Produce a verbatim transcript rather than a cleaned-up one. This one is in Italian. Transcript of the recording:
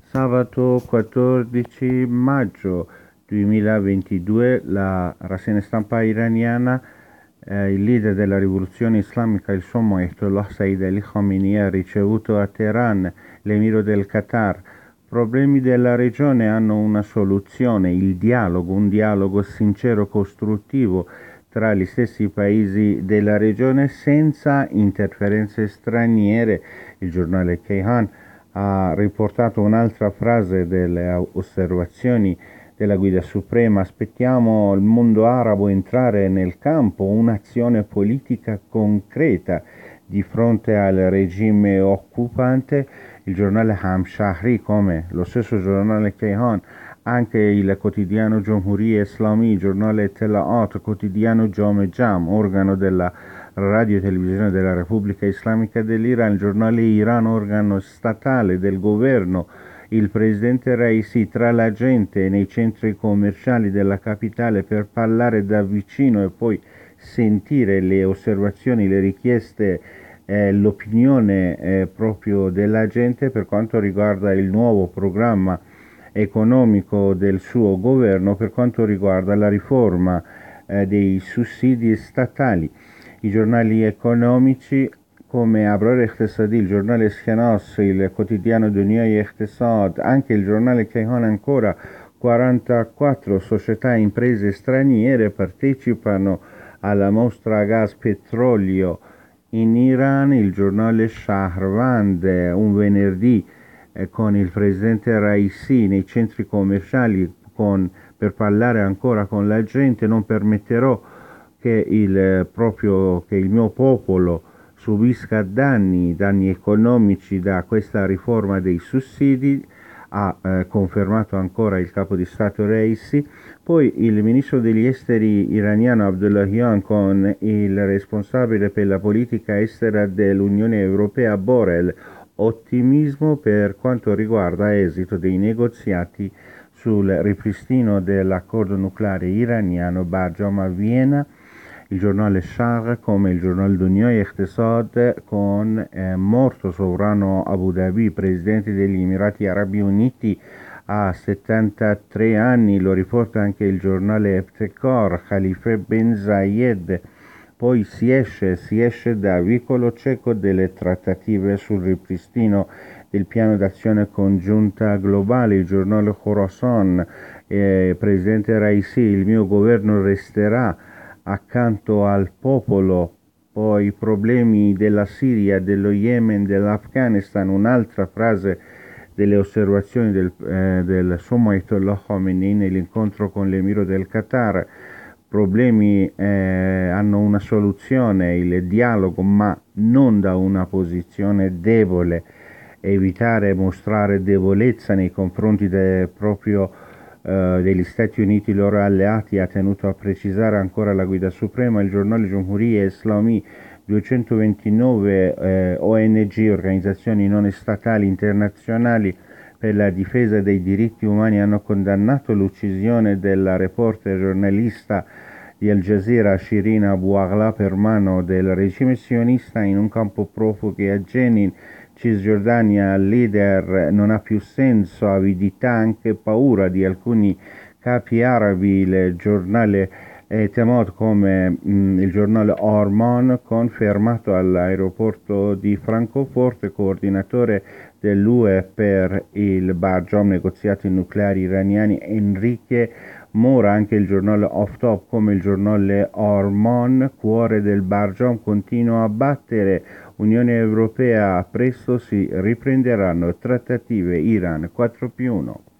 Sabato quattordici maggio duemilaventidue la rassegna stampa iraniana, eh, il leader della rivoluzione islamica, il sommo Ayatollah Said Ali Khamenei, ha ricevuto a Teheran l'emiro del Qatar. Problemi della regione hanno una soluzione, il dialogo, un dialogo sincero, costruttivo tra gli stessi paesi della regione senza interferenze straniere. Il giornale Kayhan ha riportato un'altra frase delle osservazioni della Guida Suprema: aspettiamo il mondo arabo entrare nel campo, un'azione politica concreta di fronte al regime occupante. Il giornale Hamshahri, come lo stesso giornale Kayhan, anche il quotidiano Jomhuriye Islami, il giornale Telaat, quotidiano Jome Jam, organo della radio e televisione della Repubblica Islamica dell'Iran, il giornale Iran, organo statale del governo, il presidente Raisi tra la gente nei centri commerciali della capitale per parlare da vicino e poi sentire le osservazioni, le richieste, eh, l'opinione eh, proprio della gente per quanto riguarda il nuovo programma economico del suo governo, per quanto riguarda la riforma eh, dei sussidi statali. I giornali economici come Abrar Iqtisadi, il giornale Skenos, il quotidiano Dunia Iqtisad, anche il giornale Kayhan ancora, quarantaquattro società e imprese straniere partecipano alla mostra gas petrolio in Iran. Il giornale Shahravand, un venerdì eh, con il presidente Raisi nei centri commerciali con, per parlare ancora con la gente. Non permetterò che il, proprio, che il mio popolo subisca danni, danni economici da questa riforma dei sussidi, ha eh, confermato ancora il capo di Stato Raisi. Poi il ministro degli esteri iraniano Abdullahian con il responsabile per la politica estera dell'Unione Europea Borrell, ottimismo per quanto riguarda l'esito dei negoziati sul ripristino dell'accordo nucleare iraniano Barjam a Vienna. Il giornale Shah come il giornale Dunia Iqtisad con eh, morto sovrano Abu Dhabi, presidente degli Emirati Arabi Uniti a settantatré anni, lo riporta anche il giornale Eftekar, Khalifa Ben Zayed. Poi si esce, si esce da vicolo cieco delle trattative sul ripristino del piano d'azione congiunta globale. Il giornale Khorasan, eh, presidente Raisi, il mio governo resterà accanto al popolo. Poi i problemi della Siria, dello Yemen, dell'Afghanistan, un'altra frase delle osservazioni del, eh, del sommo Ayatollah Khamenei nell'incontro con l'emiro del Qatar. Problemi eh, hanno una soluzione, il dialogo, ma non da una posizione debole, evitare mostrare debolezza nei confronti del proprio Uh, degli Stati Uniti, loro alleati, ha tenuto a precisare ancora la Guida Suprema. Il giornale Jomhuriye Islami, duecentoventinove eh, O N G, organizzazioni non statali internazionali per la difesa dei diritti umani, hanno condannato l'uccisione della reporter giornalista di Al Jazeera Shirin Abu Aghla per mano del regime sionista in un campo profughi a Jenin, Cisgiordania. Il leader non ha più senso, avidità, anche paura di alcuni capi arabi. Il giornale eh, Temot come mh, il giornale Ormon, confermato all'aeroporto di Francoforte, coordinatore dell'U E per il Barjam, negoziati nucleari iraniani, Enrique Mora. Anche il giornale Off Top come il giornale Ormon, cuore del Barjam, continua a battere. Unione Europea, presto si riprenderanno trattative Iran quattro più uno.